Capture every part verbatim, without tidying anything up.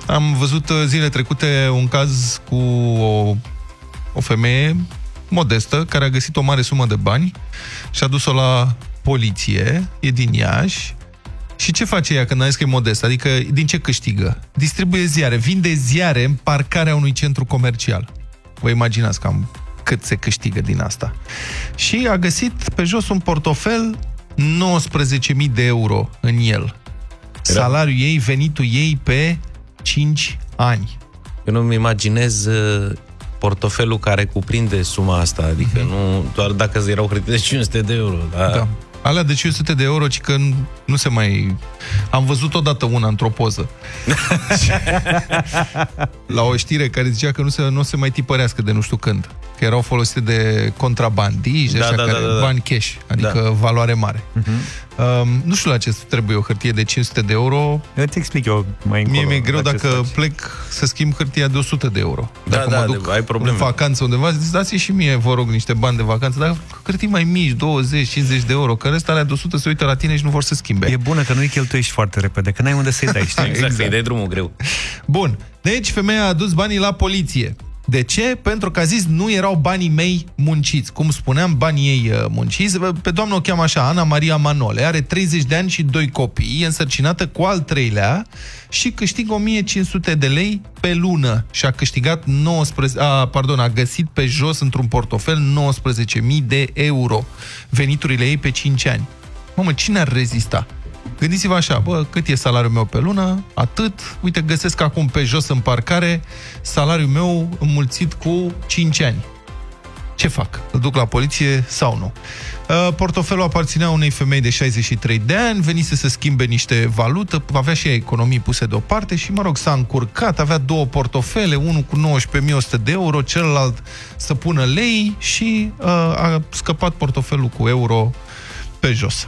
Am văzut zilele trecute un caz cu o, o femeie modestă care a găsit o mare sumă de bani și a dus-o la poliție, e din Iași. Și ce face ea când a zis că e modestă? Adică din ce câștigă? Distribuie ziare, vinde ziare în parcarea unui centru comercial. Vă imaginați cam cât se câștigă din asta. Și a găsit pe jos un portofel, nouăsprezece mii de euro în el. Salariul ei, venitul ei pe cinci ani. Eu nu-mi imaginez portofelul care cuprinde suma asta, adică mm-hmm. nu doar dacă erau hârtii de cinci sute de euro. Da. Da. Alea de cinci sute de euro, ci că nu se mai... Am văzut odată una într-o poză. La o știre care zicea că nu se, nu se mai tipărească de nu știu când. Că erau folosite de contrabandiști, da, așa, da, care, da, da, da. bani cash, adică da. valoare mare. Uh-huh. Um, nu știu la ce trebuie o hârtie de cinci sute de euro. Eu te explic eu mai încolo. Mie mi-e greu dacă faci. plec să schimb hârtia de o sută de euro. Da, dacă da, mă duc ai probleme. în vacanță undeva, zic, dați și mie, vă rog, niște bani de vacanță. Dar hârtii mai mici, douăzeci cincizeci de euro, că ăsta alea de o sută se uită la tine și nu vor să schimbe. E bună că nu-i cheltuiești foarte repede, că n-ai unde să-i dai, știi? Exact, exact. Să-i dai drumul greu. Bun, deci femeia a adus banii la poliție. De ce? Pentru că a zis, nu erau banii mei munciți. Cum spuneam, banii ei munciți. Pe doamnă o cheamă așa, Ana Maria Manole. Are treizeci de ani și doi copii, e însărcinată cu al treilea și câștigă o mie cinci sute de lei pe lună. Și a câștigat nouăsprezece, a, pardon, a găsit pe jos într-un portofel nouăsprezece mii de euro. Veniturile ei pe cinci ani. Mamă, cine ar rezista? Gândiți-vă așa, bă, cât e salariul meu pe lună? Atât. Uite, găsesc acum pe jos în parcare salariul meu înmulțit cu cinci ani. Ce fac? Îl duc la poliție sau nu? Portofelul aparținea unei femei de șaizeci și trei de ani, venise să schimbe niște valută, avea și ea economii puse deoparte și, mă rog, s-a încurcat, avea două portofele, unul cu nouăsprezece mii o sută de euro, celălalt să pună lei și uh, a scăpat portofelul cu euro pe jos.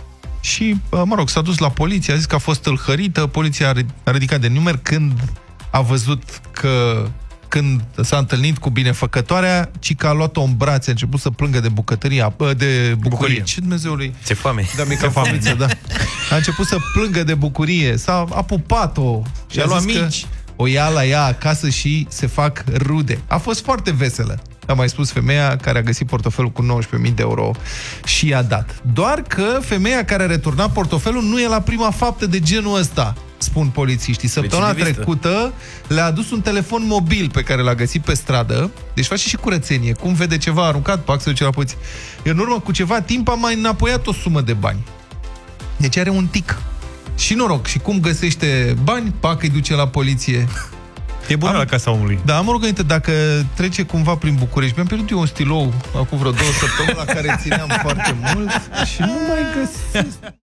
Și, mă rog, s-a dus la poliție, a zis că a fost tâlhărită, poliția a ridicat de număr când a văzut că când s-a întâlnit cu binefăcătoarea, ci că a luat-o în brațe, a început să plângă de bucătărie, de bucurie. bucurie. Ce Dumnezeului? Ce foame. Da, mică foamiță, da. A început să plângă de bucurie, s-a apupat-o și a, a luat mici. O ia la ea acasă și se fac rude. A fost foarte veselă. A mai spus femeia care a găsit portofelul cu nouăsprezece mii de euro și i-a dat. Doar că femeia care a returnat portofelul nu e la prima faptă de genul ăsta, spun polițiștii. Săptămâna trecută le-a adus un telefon mobil pe care l-a găsit pe stradă, deci face și curățenie. Cum vede ceva aruncat, pac, se duce la poliție. În urmă cu ceva timp a mai înapoiat o sumă de bani. Deci are un tic. Și noroc, și cum găsește bani, pac, îi duce la poliție. E bună am, la casa omului. Da, am rugăminte, dacă trece cumva prin București, mi-am pierdut eu un stilou acum vreo două săptămâni la care țineam foarte mult și nu mai găsesc.